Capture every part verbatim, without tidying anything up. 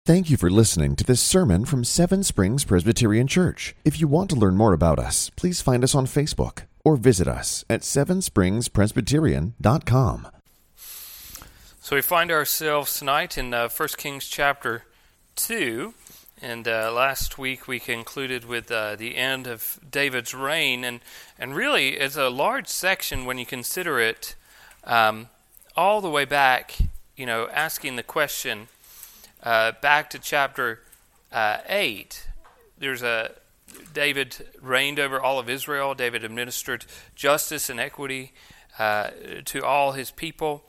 Thank you for listening to this sermon from Seven Springs Presbyterian Church. If you want to learn more about us, please find us on Facebook or visit us at seven springs presbyterian dot com. So we find ourselves tonight in uh, First Kings chapter two, and uh, last week we concluded with uh, the end of David's reign, and, and really it's a large section when you consider it um, all the way back, you know, asking the question, Uh, back to chapter uh, eight. There's a David reigned over all of Israel. David administered justice and equity uh, to all his people.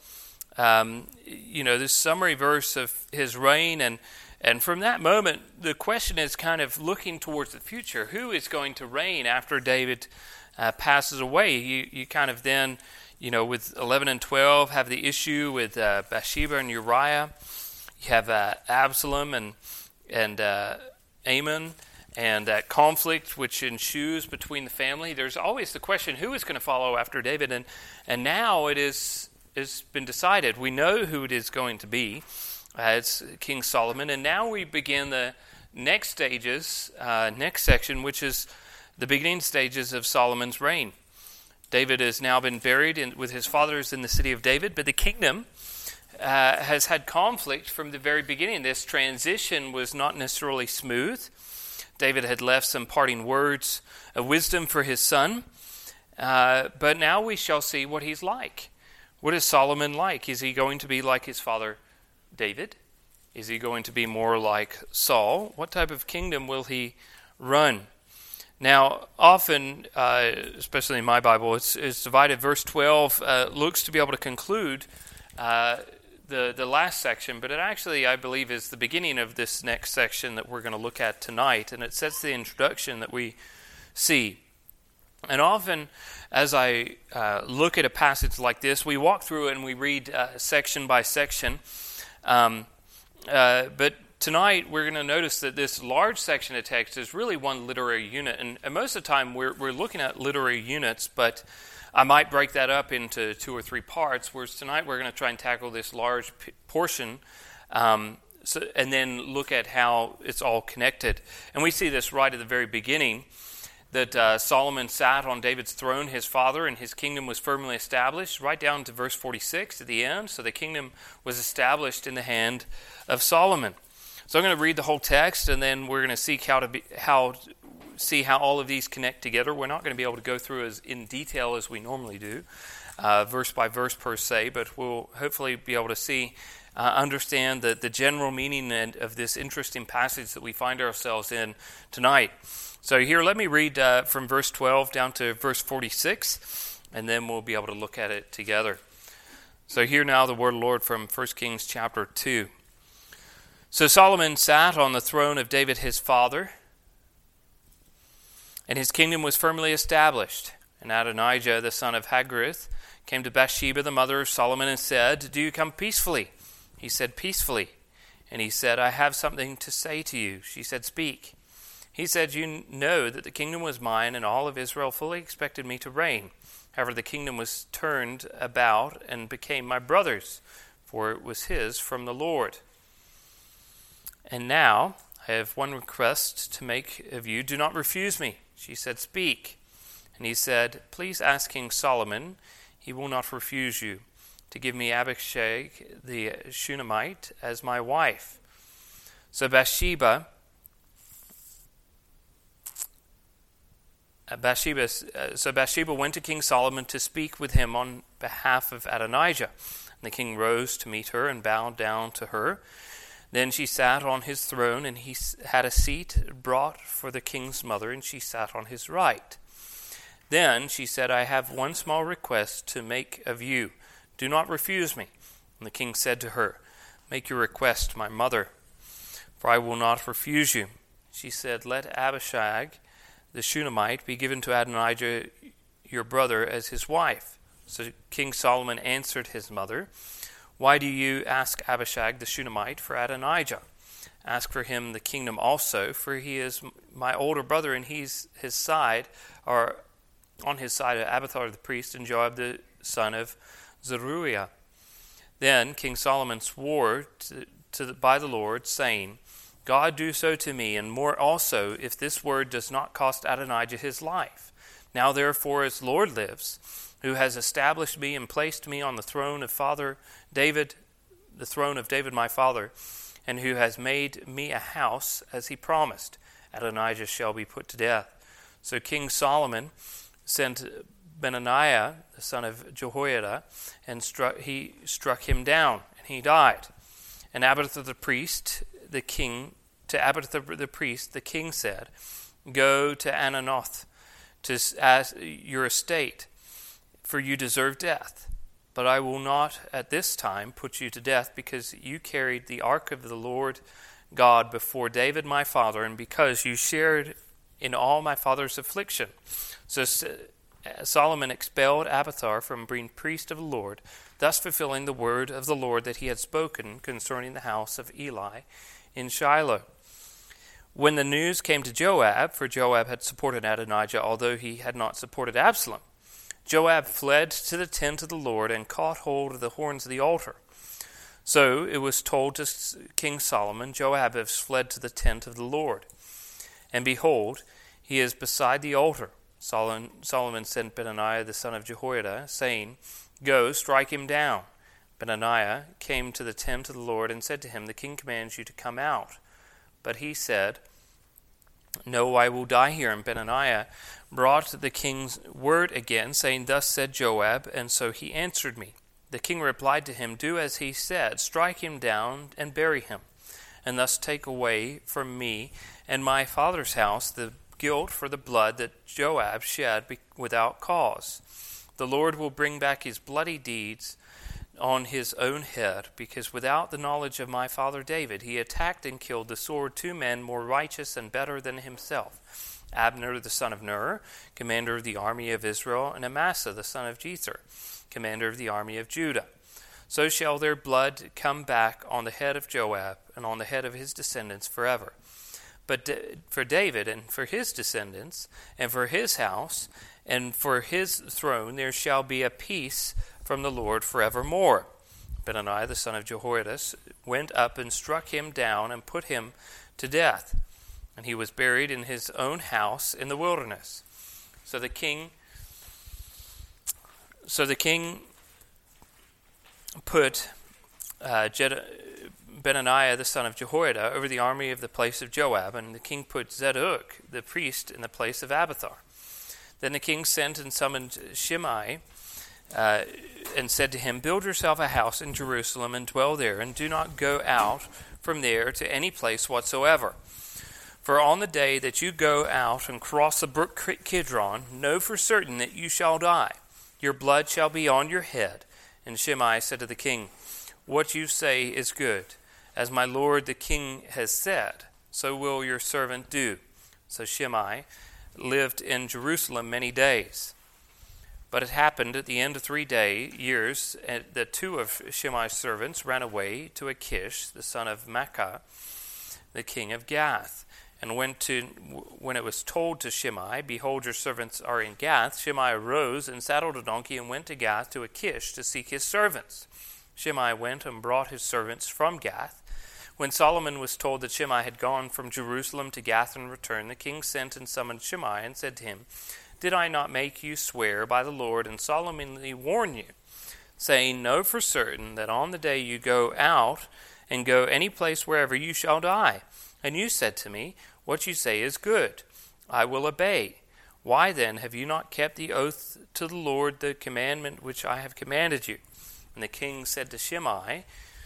Um, you know, this summary verse of his reign, and and from that moment, the question is kind of looking towards the future. Who is going to reign after David uh, passes away? You you kind of then, you know, with eleven and twelve, have the issue with uh, Bathsheba and Uriah. You have uh, Absalom and and uh, Amnon, and that conflict which ensues between the family. There's always the question, who is going to follow after David? And and now it is has been decided. We know who it is going to be. Uh, it's King Solomon. And now we begin the next stages, uh, next section, which is the beginning stages of Solomon's reign. David has now been buried in, with his fathers in the city of David, but the kingdom Uh, has had conflict from the very beginning. This transition was not necessarily smooth. David had left some parting words of wisdom for his son, uh, but now we shall see what he's like. What is Solomon like? Is he going to be like his father David? Is he going to be more like Saul? What type of kingdom will he run? Now, often, uh, especially in my Bible, it's, it's divided. Verse twelve uh, looks to be able to conclude uh, The, the last section, but it actually, I believe, is the beginning of this next section that we're going to look at tonight, and it sets the introduction that we see. And often, as I uh, look at a passage like this, we walk through it and we read uh, section by section, um, uh, but tonight we're going to notice that this large section of text is really one literary unit, and, and most of the time we're, we're looking at literary units, but I might break that up into two or three parts, whereas tonight we're going to try and tackle this large p- portion um, so, and then look at how it's all connected. And we see this right at the very beginning, that uh, Solomon sat on David's throne, his father, and his kingdom was firmly established, right down to verse forty-six at the end. So the kingdom was established in the hand of Solomon. So I'm going to read the whole text, and then we're going to seek how to be, how see how all of these connect together. We're not going to be able to go through as in detail as we normally do, uh, verse by verse per se, but we'll hopefully be able to see, uh, understand the, the general meaning and, of this interesting passage that we find ourselves in tonight. So here, let me read uh, from verse twelve down to verse forty-six, and then we'll be able to look at it together. So hear now the word of the Lord from First Kings chapter two. So Solomon sat on the throne of David his father, and his kingdom was firmly established. And Adonijah, the son of Haggith, came to Bathsheba, the mother of Solomon, and said, "Do you come peacefully?" He said, "Peacefully." And he said, "I have something to say to you." She said, "Speak." He said, "You know that the kingdom was mine, and all of Israel fully expected me to reign. However, the kingdom was turned about and became my brother's, for it was his from the Lord. And now I have one request to make of you. Do not refuse me." She said, "Speak." And he said, "Please ask King Solomon, he will not refuse you, to give me Abishag the Shunammite as my wife." So Bathsheba, Bathsheba, so Bathsheba went to King Solomon to speak with him on behalf of Adonijah. And the king rose to meet her and bowed down to her. Then she sat on his throne, and he had a seat brought for the king's mother, and she sat on his right. Then she said, "I have one small request to make of you. Do not refuse me." And the king said to her, "Make your request, my mother, for I will not refuse you." She said, "Let Abishag the Shunammite be given to Adonijah your brother as his wife." So King Solomon answered his mother, "Why do you ask Abishag the Shunammite for Adonijah? Ask for him the kingdom also, for he is my older brother, and he's his side, or on his side of Abiathar the priest and Joab the son of Zeruiah." Then King Solomon swore to, to the, by the Lord, saying, God do so to me, and more also, if this word does not cost Adonijah his life. Now therefore, as the Lord lives, who has established me and placed me on the throne of father David, the throne of David my father, and who has made me a house, as he promised, Adonijah shall be put to death. So King Solomon sent Benaiah, the son of Jehoiada, and struck, he struck him down, and he died. And Abiathar the priest, the king, to Abiathar the priest, the king said, Go to Anathoth, to as your estate, for you deserve death. But I will not at this time put you to death, because you carried the ark of the Lord God before David my father, and because you shared in all my father's affliction. So Solomon expelled Abiathar from being priest of the Lord, thus fulfilling the word of the Lord that he had spoken concerning the house of Eli in Shiloh. When the news came to Joab, for Joab had supported Adonijah, although he had not supported Absalom, Joab fled to the tent of the Lord and caught hold of the horns of the altar. So it was told to King Solomon, Joab has fled to the tent of the Lord. And behold, he is beside the altar. Solomon, Solomon sent Benaiah the son of Jehoiada, saying, Go, strike him down. Benaiah came to the tent of the Lord and said to him, The king commands you to come out. But he said, No, I will die here. And Benaiah brought the king's word again, saying, Thus said Joab, and so he answered me. The king replied to him, Do as he said, strike him down and bury him, and thus take away from me and my father's house the guilt for the blood that Joab shed without cause. The Lord will bring back his bloody deeds on his own head, because without the knowledge of my father David, he attacked and killed the sword two men more righteous and better than himself, Abner the son of Ner, commander of the army of Israel, and Amasa the son of Jether, commander of the army of Judah. So shall their blood come back on the head of Joab and on the head of his descendants forever. But for David and for his descendants and for his house and for his throne there shall be a peace from the Lord forevermore. Benaiah the son of Jehoiada went up and struck him down and put him to death. And he was buried in his own house in the wilderness. So the king So the king put uh, Jed- Benaiah the son of Jehoiada over the army of the place of Joab, and the king put Zadok the priest in the place of Abiathar. Then the king sent and summoned Shimei uh, and said to him, Build yourself a house in Jerusalem and dwell there, and do not go out from there to any place whatsoever. For on the day that you go out and cross the brook Kidron, know for certain that you shall die. Your blood shall be on your head. And Shimei said to the king, What you say is good. As my lord the king has said, so will your servant do. So Shimei lived in Jerusalem many days. But it happened at the end of three day years that two of Shimei's servants ran away to Achish, the son of Maacah, the king of Gath. And when, to, when it was told to Shimei, Behold, your servants are in Gath, Shimei arose and saddled a donkey and went to Gath to Achish to seek his servants. Shimei went and brought his servants from Gath. When Solomon was told that Shimei had gone from Jerusalem to Gath and returned, the king sent and summoned Shimei and said to him, Did I not make you swear by the Lord and solemnly warn you, saying, Know for certain that on the day you go out and go any place wherever you shall die? And you said to me, What you say is good. I will obey. Why then have you not kept the oath to the Lord, the commandment which I have commanded you? And the king said to Shimei,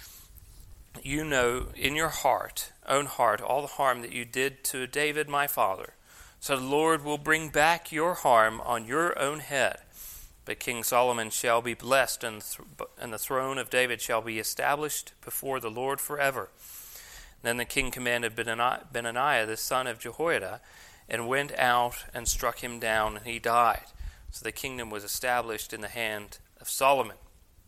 You know in your heart, own heart, all the harm that you did to David my father. So the Lord will bring back your harm on your own head. But King Solomon shall be blessed, and, th- and the throne of David shall be established before the Lord forever. Then the king commanded Benaiah the son of Jehoiada, and went out and struck him down, and he died. So the kingdom was established in the hand of Solomon.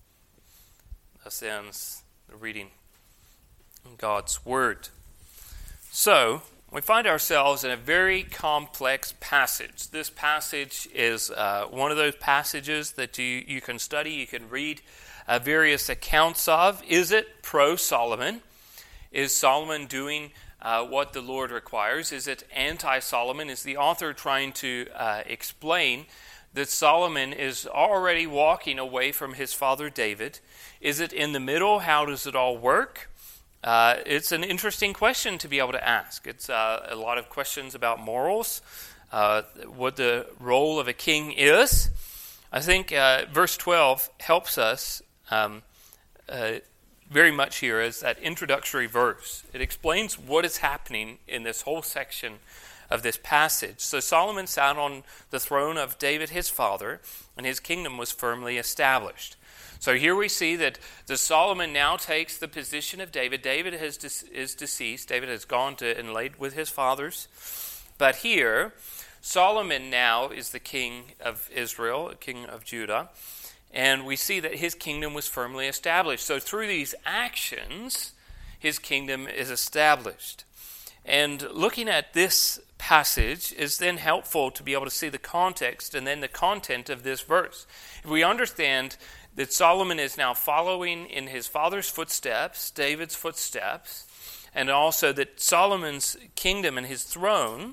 Thus ends the reading of God's word. So, we find ourselves in a very complex passage. This passage is uh, one of those passages that you, you can study, you can read uh, various accounts of. Is it pro-Solomon? Is Solomon doing uh, what the Lord requires? Is it anti-Solomon? Is the author trying to uh, explain that Solomon is already walking away from his father David? Is it in the middle? How does it all work? Uh, it's an interesting question to be able to ask. It's uh, a lot of questions about morals, uh, what the role of a king is. I think uh, verse twelve helps us um, uh, very much here as that introductory verse. It explains what is happening in this whole section of this passage. So Solomon sat on the throne of David his father, and his kingdom was firmly established. So here we see that the Solomon now takes the position of David. David has de- is deceased. David has gone to and laid with his fathers. But here, Solomon now is the king of Israel, king of Judah. And we see that his kingdom was firmly established. So through these actions, his kingdom is established. And looking at this passage is then helpful to be able to see the context and then the content of this verse. If we understand that Solomon is now following in his father's footsteps, David's footsteps, and also that Solomon's kingdom and his throne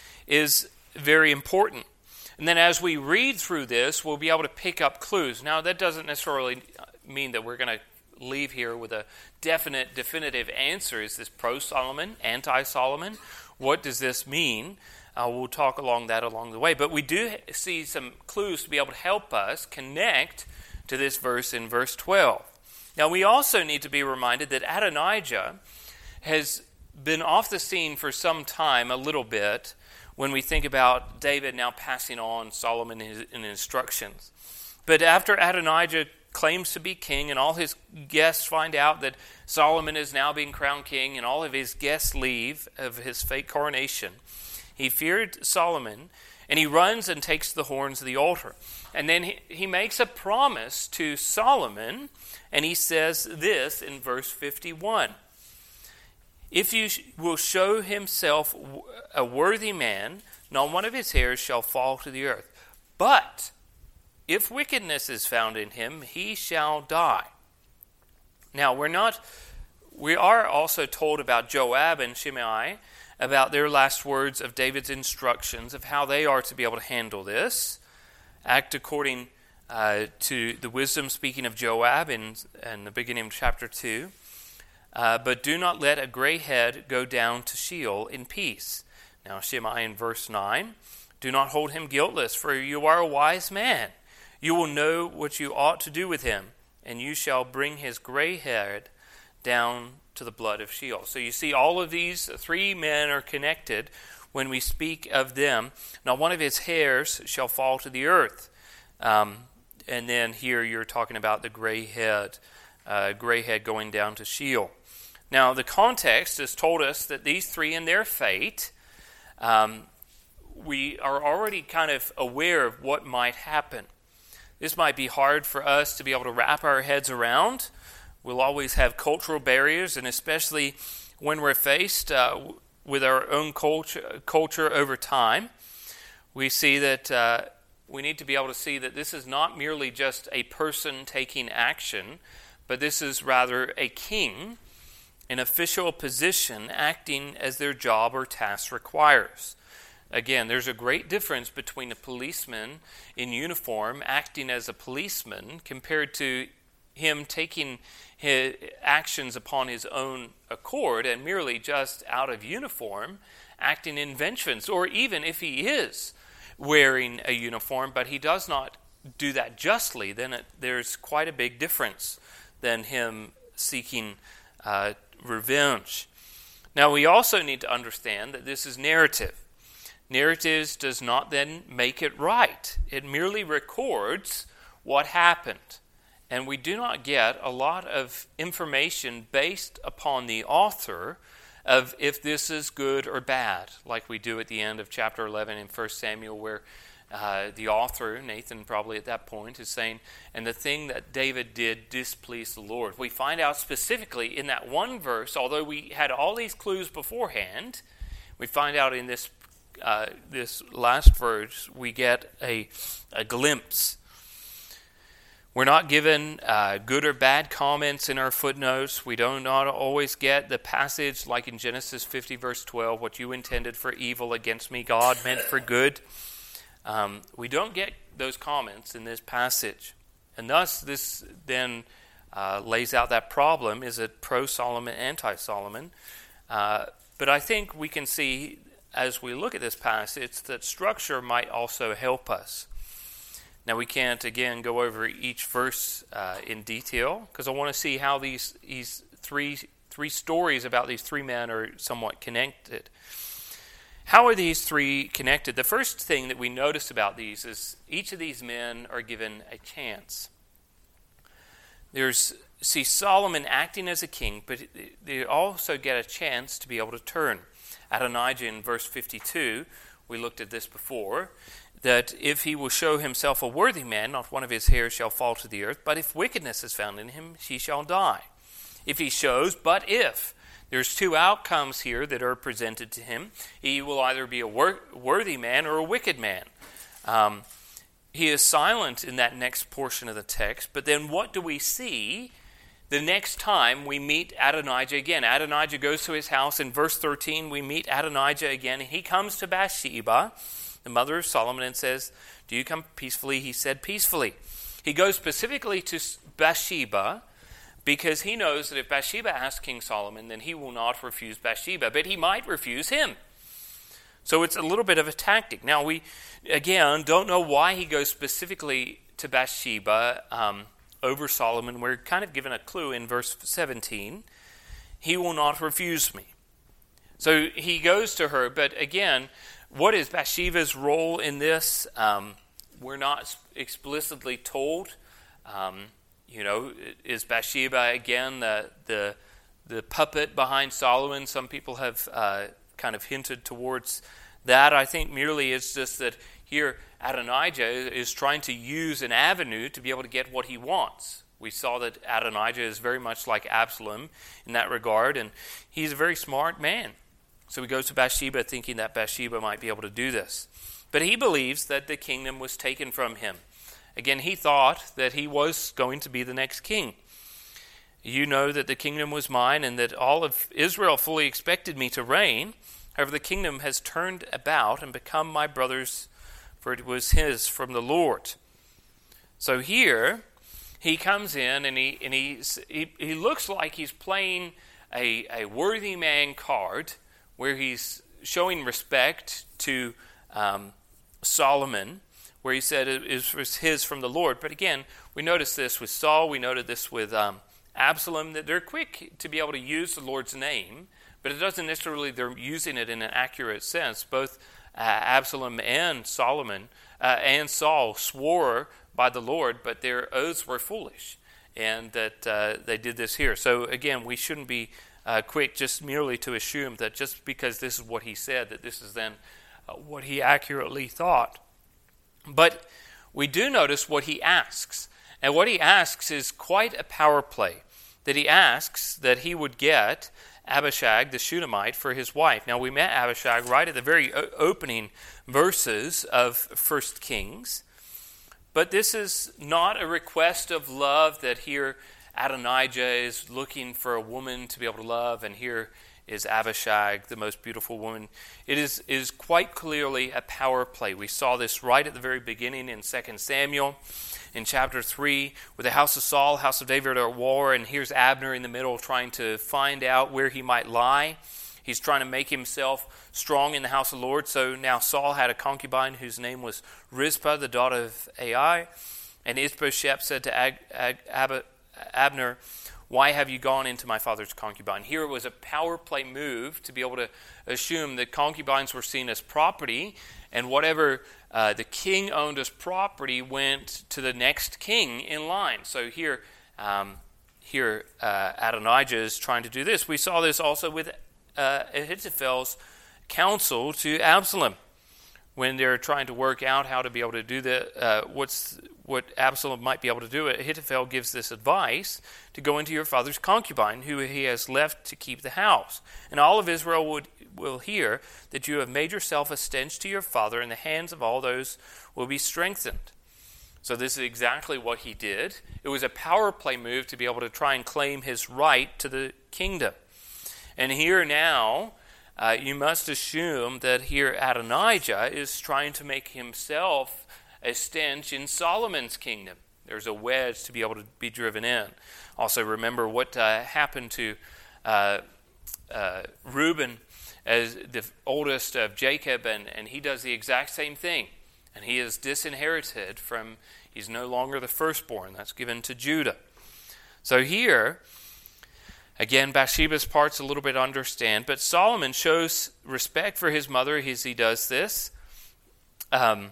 is very important. And then as we read through this, we'll be able to pick up clues. Now, that doesn't necessarily mean that we're going to leave here with a definite, definitive answer. Is this pro-Solomon, anti-Solomon? What does this mean? Uh, we'll talk along that along the way. But we do see some clues to be able to help us connect to this verse in verse twelve. Now, we also need to be reminded that Adonijah has been off the scene for some time, a little bit, when we think about David now passing on Solomon his, his instructions. But after Adonijah claims to be king and all his guests find out that Solomon is now being crowned king and all of his guests leave of his fake coronation, he feared Solomon and he runs and takes the horns of the altar. And then he, he makes a promise to Solomon, and he says this in verse fifty-one. If you will show himself a worthy man, not one of his hairs shall fall to the earth. But if wickedness is found in him, he shall die. Now, we're not, we are also told about Joab and Shimei, about their last words of David's instructions of how they are to be able to handle this. Act according uh, to the wisdom speaking of Joab in, in the beginning of chapter two. Uh, but do not let a gray head go down to Sheol in peace. Now Shimei in verse nine. Do not hold him guiltless, for you are a wise man. You will know what you ought to do with him, and you shall bring his gray head down to the blood of Sheol. So you see all of these three men are connected when we speak of them. Now one of his hairs shall fall to the earth. Um, and then here you're talking about the gray head, uh, gray head going down to Sheol. Now the context has told us that these three in their fate, um, we are already kind of aware of what might happen. This might be hard for us to be able to wrap our heads around. We'll always have cultural barriers, and especially when we're faced uh, with our own culture, culture over time, we see that uh, we need to be able to see that this is not merely just a person taking action, but this is rather a king, an official position acting as their job or task requires. Again, there's a great difference between a policeman in uniform acting as a policeman compared to him taking his actions upon his own accord and merely just out of uniform acting in vengeance. Or even if he is wearing a uniform but he does not do that justly, then it, there's quite a big difference than him seeking uh, revenge. Now we also need to understand that this is narrative. Narratives does not then make it right. It merely records what happened. And we do not get a lot of information based upon the author of if this is good or bad, like we do at the end of chapter eleven in First Samuel, where uh, the author, Nathan probably at that point, is saying, and the thing that David did displeased the Lord. We find out specifically in that one verse, although we had all these clues beforehand, we find out in this uh, this last verse, we get a, a glimpse. We're not given uh, good or bad comments in our footnotes. We do not always get the passage like in Genesis fifty, verse twelve, what you intended for evil against me, God meant for good. Um, we don't get those comments in this passage. And thus, this then uh, lays out that problem. Is it pro-Solomon, anti-Solomon? Uh, but I think we can see, as we look at this passage, that structure might also help us. Now, we can't, again, go over each verse uh, in detail, because I want to see how these, these three, three stories about these three men are somewhat connected. How are these three connected? The first thing that we notice about these is each of these men are given a chance. There's, see Solomon acting as a king, but they also get a chance to be able to turn. Adonijah in verse fifty-two, we looked at this before, that if he will show himself a worthy man, not one of his hairs shall fall to the earth, but if wickedness is found in him, he shall die. If he shows, but if. There's two outcomes here that are presented to him. He will either be a wor- worthy man or a wicked man. Um, he is silent in that next portion of the text, but then what do we see the next time we meet Adonijah again? Adonijah goes to his house. In verse thirteen, we meet Adonijah again. He comes to Bathsheba, the mother of Solomon, and says, do you come peacefully? He said, peacefully. He goes specifically to Bathsheba because he knows that if Bathsheba asks King Solomon, then he will not refuse Bathsheba, but he might refuse him. So it's a little bit of a tactic. Now, we, again, don't know why he goes specifically to Bathsheba um, over Solomon. We're kind of given a clue in verse seventeen. He will not refuse me. So he goes to her, but again, what is Bathsheba's role in this? Um, we're not explicitly told. Um, you know, is Bathsheba again the the the puppet behind Solomon? Some people have uh, kind of hinted towards that. I think merely it's just that here Adonijah is trying to use an avenue to be able to get what he wants. We saw that Adonijah is very much like Absalom in that regard, and he's a very smart man. So he goes to Bathsheba thinking that Bathsheba might be able to do this. But he believes that the kingdom was taken from him. Again, he thought that he was going to be the next king. You know that the kingdom was mine and that all of Israel fully expected me to reign. However, the kingdom has turned about and become my brother's, for it was his from the Lord. So here, he comes in and he and he he, he looks like he's playing a, a worthy man card, where he's showing respect to um, Solomon, where he said it was his from the Lord. But again, we noticed this with Saul, we noted this with um, Absalom, that they're quick to be able to use the Lord's name, but it doesn't necessarily, they're using it in an accurate sense. Both uh, Absalom and Solomon uh, and Saul swore by the Lord, but their oaths were foolish, and that uh, they did this here. So again, we shouldn't be Uh, quick just merely to assume that just because this is what he said, that this is then uh, what he accurately thought. But we do notice what he asks. And what he asks is quite a power play. That he asks that he would get Abishag, the Shunammite, for his wife. Now, we met Abishag right at the very o- opening verses of First Kings. But this is not a request of love that here Adonijah is looking for a woman to be able to love, and here is Abishag, the most beautiful woman. It is, is quite clearly a power play. We saw this right at the very beginning in Second Samuel, in chapter three, with the house of Saul, house of David are at war, and here's Abner in the middle trying to find out where he might lie. He's trying to make himself strong in the house of the Lord. So now Saul had a concubine whose name was Rizpah, the daughter of Ai, and Ishbosheth said to Ag, Ag, Ab, Abner, why have you gone into my father's concubine? Here it was a power play move to be able to assume that concubines were seen as property, and whatever uh, the king owned as property went to the next king in line. So here, um, here uh, Adonijah is trying to do this. We saw this also with uh, Ahithophel's counsel to Absalom, when they're trying to work out how to be able to do the uh, what's what Absalom might be able to do. Ahithophel gives this advice to go into your father's concubine, who he has left to keep the house. And all of Israel would, will hear that you have made yourself a stench to your father, and the hands of all those will be strengthened. So this is exactly what he did. It was a power play move to be able to try and claim his right to the kingdom. And here now, uh, you must assume that here Adonijah is trying to make himself a stench in Solomon's kingdom. There's a wedge to be able to be driven in. Also remember what uh, happened to uh, uh, Reuben as the oldest of Jacob, and, and he does the exact same thing. And he is disinherited from, he's no longer the firstborn. That's given to Judah. So here, again, Bathsheba's part's a little bit understand, but Solomon shows respect for his mother as he does this. Um,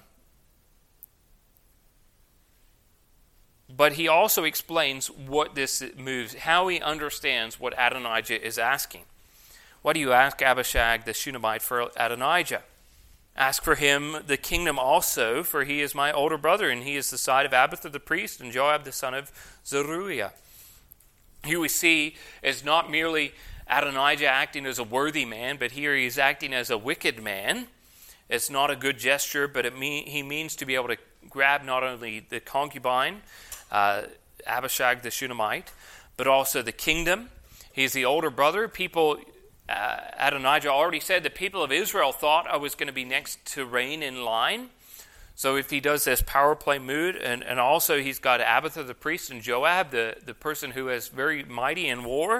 but he also explains what this moves, how he understands what Adonijah is asking. Why do you ask Abishag the Shunammite for Adonijah? Ask for him the kingdom also, for he is my older brother, and he is the side of Abiathar the priest and Joab the son of Zeruiah. Here we see is not merely Adonijah acting as a worthy man, but here he is acting as a wicked man. It's not a good gesture, but it mean, he means to be able to grab not only the concubine, uh, Abishag the Shunammite, but also the kingdom. He's the older brother. People... Uh, Adonijah already said the people of Israel thought I was going to be next to reign in line. So if he does this power play mood, and, and also he's got Abiathar the priest and Joab, the, the person who is very mighty in war.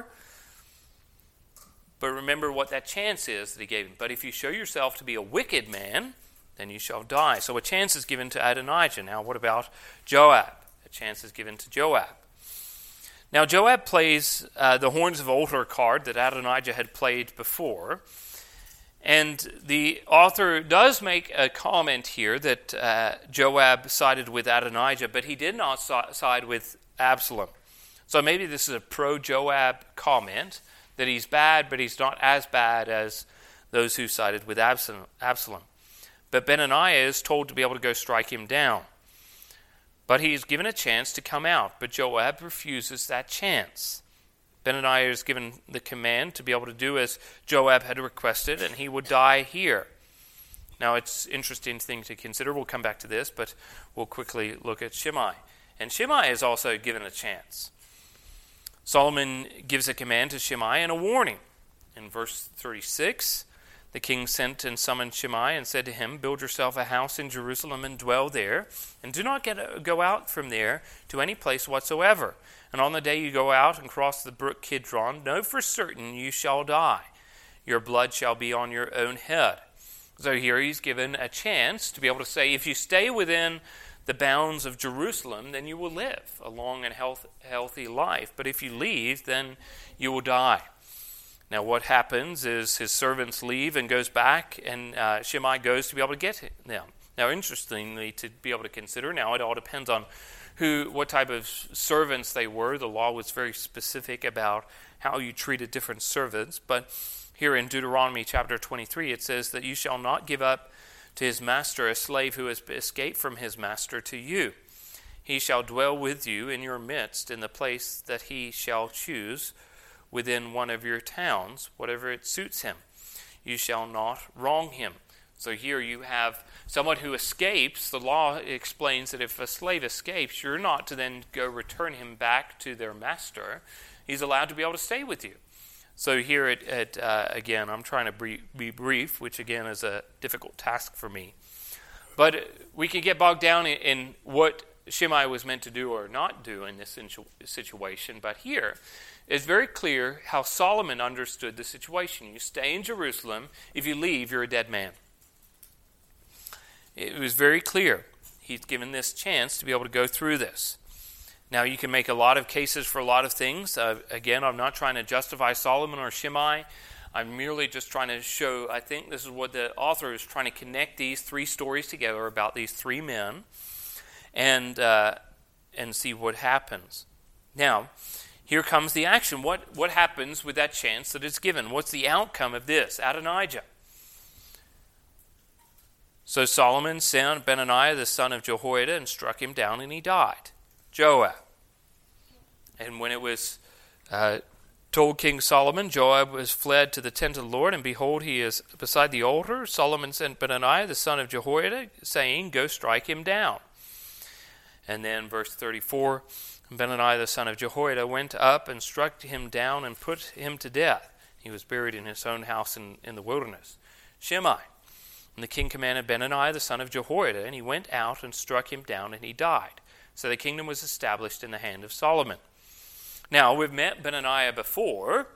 But remember what that chance is that he gave him. But if you show yourself to be a wicked man, then you shall die. So a chance is given to Adonijah. Now what about Joab? A chance is given to Joab. Now, Joab plays uh, the Horns of Altar card that Adonijah had played before. And the author does make a comment here that uh, Joab sided with Adonijah, but he did not so- side with Absalom. So maybe this is a pro-Joab comment, that he's bad, but he's not as bad as those who sided with Absalom. Absalom. But Benaniah is told to be able to go strike him down. But he is given a chance to come out, but Joab refuses that chance. Benaniah is given the command to be able to do as Joab had requested, and he would die here. Now, it's an interesting thing to consider. We'll come back to this, but we'll quickly look at Shimei. And Shimei is also given a chance. Solomon gives a command to Shimei and a warning. In verse thirty-six, the king sent and summoned Shimei and said to him, "Build yourself a house in Jerusalem and dwell there, and do not get go out from there to any place whatsoever. And on the day you go out and cross the brook Kidron, know for certain you shall die. Your blood shall be on your own head." So here he's given a chance to be able to say, if you stay within the bounds of Jerusalem, then you will live a long and health, healthy life. But if you leave, then you will die. Now what happens is his servants leave and goes back, and uh, Shimei goes to be able to get them. Now interestingly, to be able to consider, now it all depends on who, what type of servants they were. The law was very specific about how you treated different servants. But here in Deuteronomy chapter twenty-three, it says that you shall not give up to his master a slave who has escaped from his master to you. He shall dwell with you in your midst in the place that he shall choose within one of your towns, whatever it suits him. You shall not wrong him. So here you have someone who escapes. The law explains that if a slave escapes, you're not to then go return him back to their master. He's allowed to be able to stay with you. So here, at, at uh, again, I'm trying to be, be brief, which again is a difficult task for me. But we can get bogged down in, in what Shimei was meant to do or not do in this situation. But here, it's very clear how Solomon understood the situation. You stay in Jerusalem. If you leave, you're a dead man. It was very clear. He's given this chance to be able to go through this. Now, you can make a lot of cases for a lot of things. Uh, again, I'm not trying to justify Solomon or Shimei. I'm merely just trying to show, I think this is what the author is trying to connect these three stories together about these three men and uh, and see what happens. Now, here comes the action. What, what happens with that chance that is given? What's the outcome of this? Adonijah. So Solomon sent Benaniah the son of Jehoiada and struck him down, and he died. Joab. And when it was uh, told King Solomon, Joab was fled to the tent of the Lord, and behold, he is beside the altar. Solomon sent Benaniah the son of Jehoiada, saying, "Go strike him down." And then verse thirty-four, Benaiah the son of Jehoiada went up and struck him down and put him to death. He was buried in his own house in, in the wilderness. Shimei. And the king commanded Benaiah the son of Jehoiada, and he went out and struck him down, and he died. So the kingdom was established in the hand of Solomon. Now, we've met Benaiah before,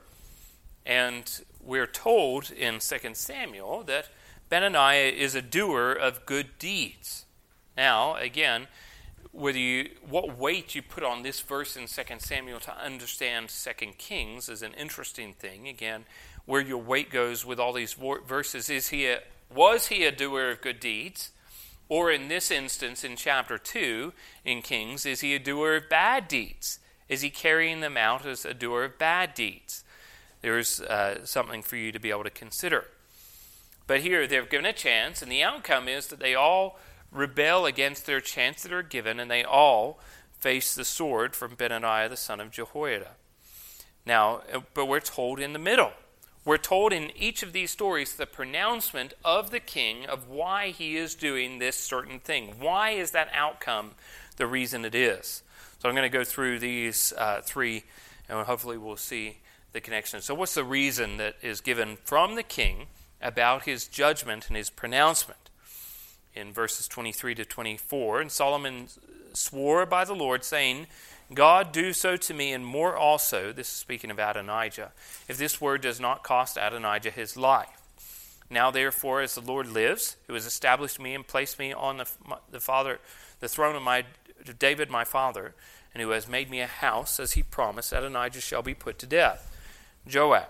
and we're told in Second Samuel that Benaiah is a doer of good deeds. Now, again, whether you what weight you put on this verse in Second Samuel to understand Second Kings is an interesting thing. Again, where your weight goes with all these verses, is he a, was he a doer of good deeds? Or in this instance, in chapter two in Kings, is he a doer of bad deeds? Is he carrying them out as a doer of bad deeds? There's uh, something for you to be able to consider. But here they're given a chance, and the outcome is that they all rebel against their chance that are given, and they all face the sword from Benaiah the son of Jehoiada. Now, but we're told in the middle. We're told in each of these stories the pronouncement of the king of why he is doing this certain thing. Why is that outcome the reason it is? So I'm going to go through these uh, three, and hopefully we'll see the connection. So what's the reason that is given from the king about his judgment and his pronouncement? In verses twenty-three to twenty-four, and Solomon swore by the Lord, saying, God, do so to me and more also, this is speaking of Adonijah, if this word does not cost Adonijah his life. Now therefore, as the Lord lives, who has established me and placed me on the, the father, the throne of my David my father, and who has made me a house, as he promised, Adonijah shall be put to death. Joab.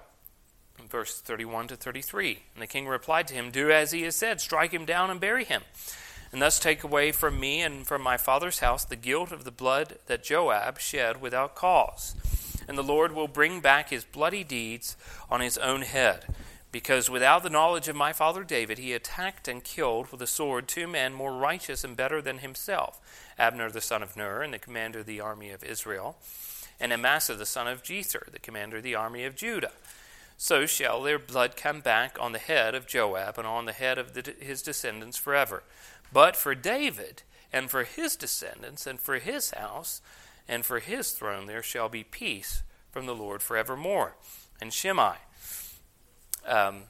Verse thirty-one to thirty-three. And the king replied to him, do as he has said, strike him down and bury him, and thus take away from me and from my father's house the guilt of the blood that Joab shed without cause. And the Lord will bring back his bloody deeds on his own head, because without the knowledge of my father David he attacked and killed with a sword two men more righteous and better than himself, Abner the son of Ner, and the commander of the army of Israel, and Amasa the son of Jether, the commander of the army of Judah. So shall their blood come back on the head of Joab and on the head of the, his descendants forever. But for David and for his descendants and for his house and for his throne there shall be peace from the Lord forevermore. And Shimei um,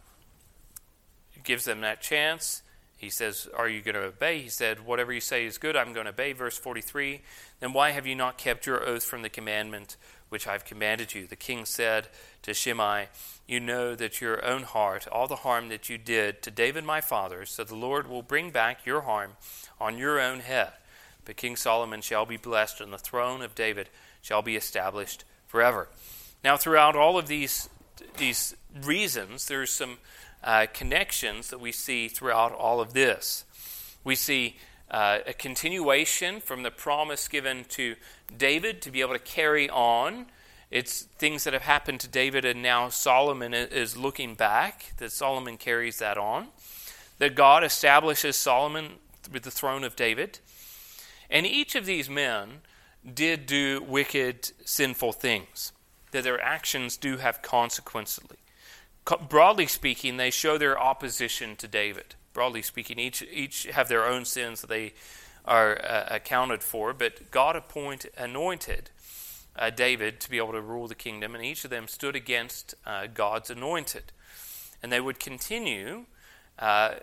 gives them that chance. He says, are you going to obey? He said, whatever you say is good, I'm going to obey. Verse forty-three, then why have you not kept your oath from the commandment which I've commanded you? The king said to Shimei, you know that your own heart, all the harm that you did to David my father, so the Lord will bring back your harm on your own head. But King Solomon shall be blessed, and the throne of David shall be established forever. Now, throughout all of these, these reasons, there's some uh, connections that we see throughout all of this. We see uh, a continuation from the promise given to David to be able to carry on. It's things that have happened to David, and now Solomon is looking back, that Solomon carries that on. That God establishes Solomon with the throne of David. And each of these men did do wicked, sinful things. That their actions do have consequences. Broadly speaking, they show their opposition to David. Broadly speaking, each each have their own sins that they are uh, accounted for, but God appoint, anointed uh, David to be able to rule the kingdom, and each of them stood against uh, God's anointed. And they would continue, uh,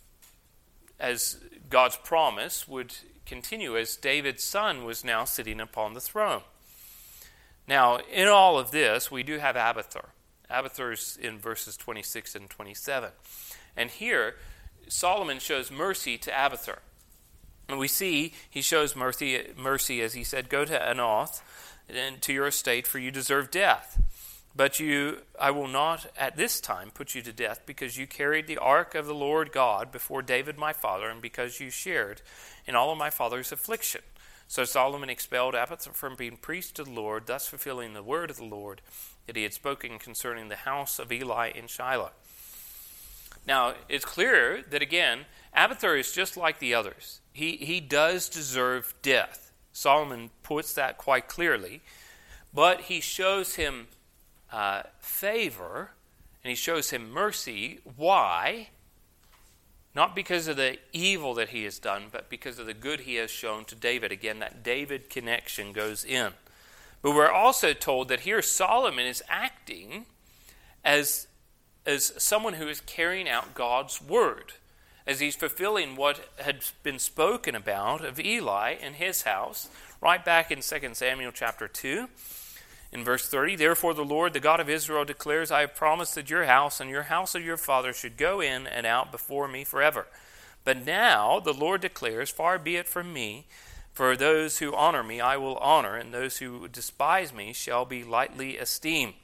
as God's promise would continue, as David's son was now sitting upon the throne. Now, in all of this, we do have Abiathar. Abiathar's in verses twenty-six and twenty-seven. And here, Solomon shows mercy to Abiathar. And we see he shows mercy, mercy as he said, go to Anath and to your estate, for you deserve death. But you, I will not at this time put you to death, because you carried the ark of the Lord God before David my father, and because you shared in all of my father's affliction. So Solomon expelled Abiathar from being priest to the Lord, thus fulfilling the word of the Lord that he had spoken concerning the house of Eli in Shiloh. Now, it's clear that, again, Abiathar is just like the others. He, he does deserve death. Solomon puts that quite clearly. But he shows him uh, favor, and he shows him mercy. Why? not because of the evil that he has done, but because of the good he has shown to David. Again, that David connection goes in. But we're also told that here Solomon is acting as, as someone who is carrying out God's word, as he's fulfilling what had been spoken about of Eli and his house, right back in Second Samuel chapter two. In verse thirty, therefore the Lord, the God of Israel, declares, I have promised that your house and your house of your father should go in and out before me forever. But now the Lord declares, far be it from me, for those who honor me I will honor, and those who despise me shall be lightly esteemed.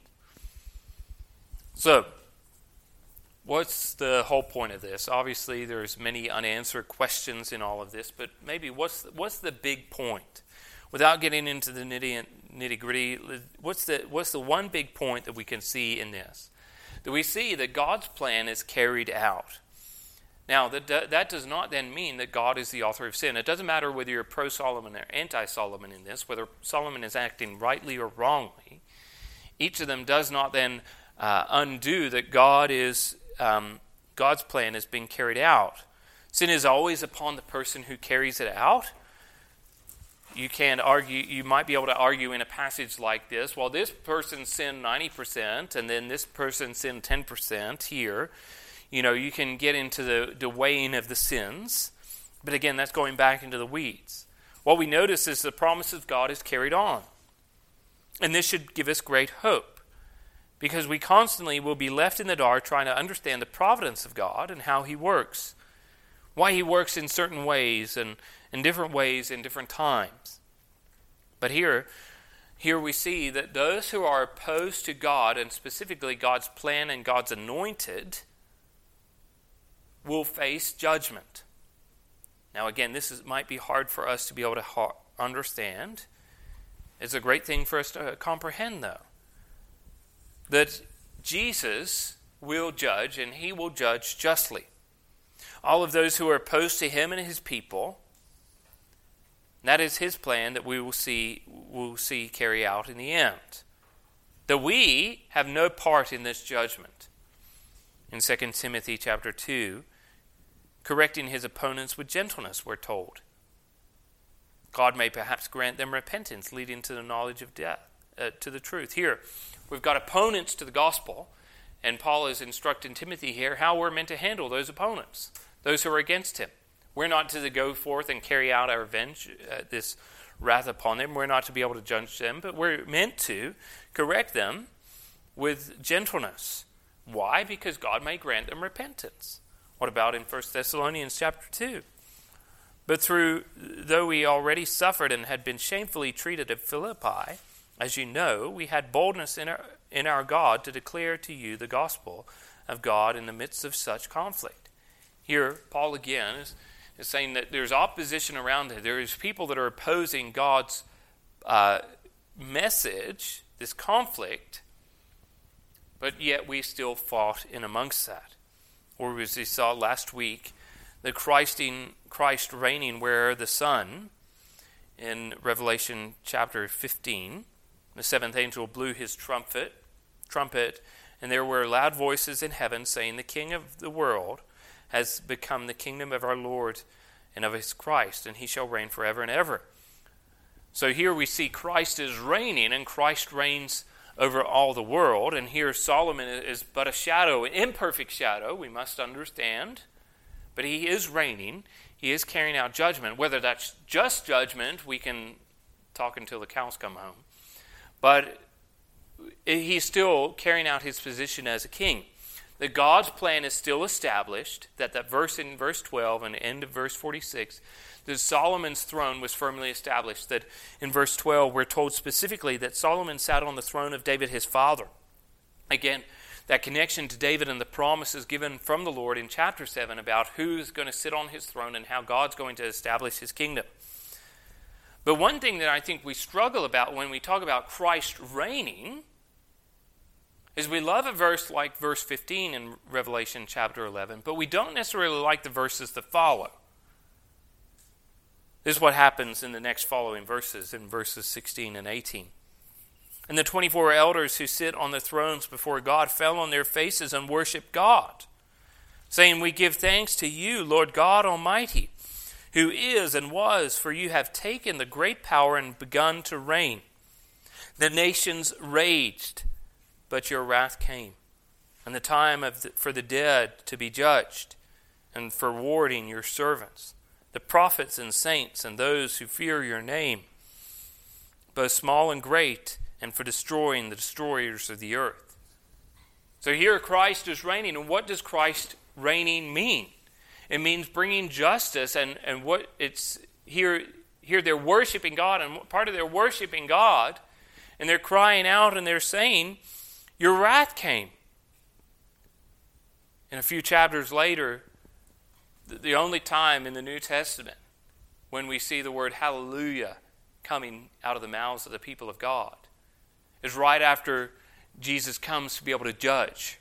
So, what's the whole point of this? Obviously, there's many unanswered questions in all of this, but maybe what's the, what's the big point? Without getting into the nitty nitty gritty, what's the what's the one big point that we can see in this? That we see that God's plan is carried out. Now, that that does not then mean that God is the author of sin. It doesn't matter whether you're pro-Solomon or anti-Solomon in this, whether Solomon is acting rightly or wrongly. Each of them does not then uh, undo that God is um, God's plan is being carried out. Sin is always upon the person who carries it out. You can argue, you might be able to argue in a passage like this, well, this person sinned ninety percent and then this person sinned ten percent here. You know, you can get into the, the weighing of the sins. But again, that's going back into the weeds. What we notice is the promise of God is carried on. And this should give us great hope, because we constantly will be left in the dark trying to understand the providence of God and how he works. Why he works in certain ways and in different ways in different times. But here, here we see that those who are opposed to God, and specifically God's plan and God's anointed, will face judgment. Now again, this is, might be hard for us to be able to ha- understand. It's a great thing for us to comprehend, though. That Jesus will judge, and he will judge justly. All of those who are opposed to him and his people, that is his plan that we will see will see carry out in the end. That we have no part in this judgment. In Second Timothy chapter two, correcting his opponents with gentleness, we're told. God may perhaps grant them repentance, leading to the knowledge of death, uh, to the truth. Here, we've got opponents to the gospel, and Paul is instructing Timothy here how we're meant to handle those opponents, those who are against him. We're not to go forth and carry out our revenge, uh, this wrath upon them. We're not to be able to judge them, but we're meant to correct them with gentleness. Why? Because God may grant them repentance. What about in First Thessalonians chapter two? But through, though we already suffered and had been shamefully treated at Philippi, as you know, we had boldness in our, in our God to declare to you the gospel of God in the midst of such conflict. Here, Paul again is, is saying that there's opposition around it. There is people that are opposing God's uh, message, this conflict, but yet we still fought in amongst that. Or as we saw last week, the Christing, Christ reigning where the sun, in Revelation chapter fifteen, the seventh angel blew his trumpet, trumpet, and there were loud voices in heaven saying, the King of the world has become the kingdom of our Lord and of his Christ, and he shall reign forever and ever. So here we see Christ is reigning, and Christ reigns over all the world. And here Solomon is but a shadow, an imperfect shadow, we must understand. But he is reigning. He is carrying out judgment. Whether that's just judgment, we can talk until the cows come home. But he's still carrying out his position as a king. That God's plan is still established, that that verse in verse twelve and the end of verse forty-six, that Solomon's throne was firmly established. That in verse twelve we're told specifically that Solomon sat on the throne of David his father. Again, that connection to David and the promises given from the Lord in chapter seven about who's going to sit on his throne and how God's going to establish his kingdom. But one thing that I think we struggle about when we talk about Christ reigning is we love a verse like verse fifteen in Revelation chapter eleven, but we don't necessarily like the verses that follow. This is what happens in the next following verses, in verses sixteen and eighteen. And the twenty-four elders who sit on the thrones before God fell on their faces and worshiped God, saying, "We give thanks to you, Lord God Almighty, who is and was, for you have taken the great power and begun to reign. The nations raged, but your wrath came, and the time of the, for the dead to be judged, and for rewarding your servants, the prophets and saints, and those who fear your name, both small and great, and for destroying the destroyers of the earth." So here Christ is reigning, and what does Christ reigning mean? It means bringing justice, and, and what it's here, here they're worshiping God, and part of their worshiping God, and they're crying out and they're saying, "Your wrath came." And a few chapters later, the only time in the New Testament when we see the word hallelujah coming out of the mouths of the people of God is right after Jesus comes to be able to judge.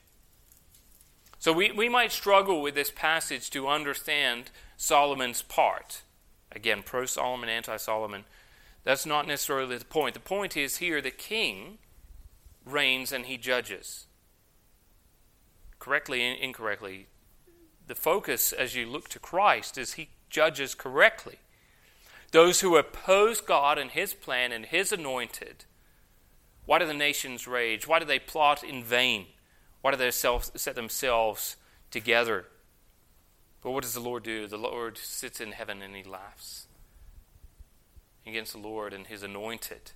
So we, we might struggle with this passage to understand Solomon's part. Again, pro-Solomon, anti-Solomon. That's not necessarily the point. The point is here the king reigns and he judges. Correctly and incorrectly. The focus as you look to Christ is he judges correctly. Those who oppose God and his plan and his anointed, why do the nations rage? Why do they plot in vain? Why do they self, set themselves together? But what does the Lord do? The Lord sits in heaven and he laughs against the Lord and his anointed.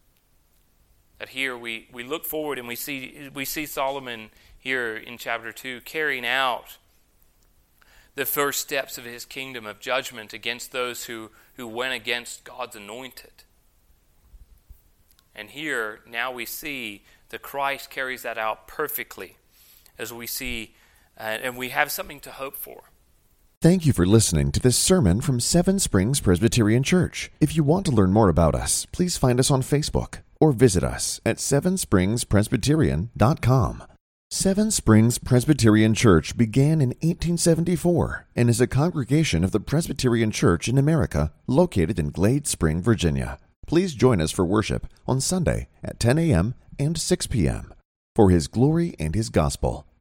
That here we, we look forward and we see we see Solomon here in chapter two carrying out the first steps of his kingdom of judgment against those who, who went against God's anointed. And here, now we see that Christ carries that out perfectly, as we see, uh, and we have something to hope for. Thank you for listening to this sermon from Seven Springs Presbyterian Church. If you want to learn more about us, please find us on Facebook or visit us at seven springs presbyterian dot com. Seven Springs Presbyterian Church began in eighteen seventy-four and is a congregation of the Presbyterian Church in America located in Glade Spring, Virginia. Please join us for worship on Sunday at ten a.m. and six p.m. For His glory and His gospel.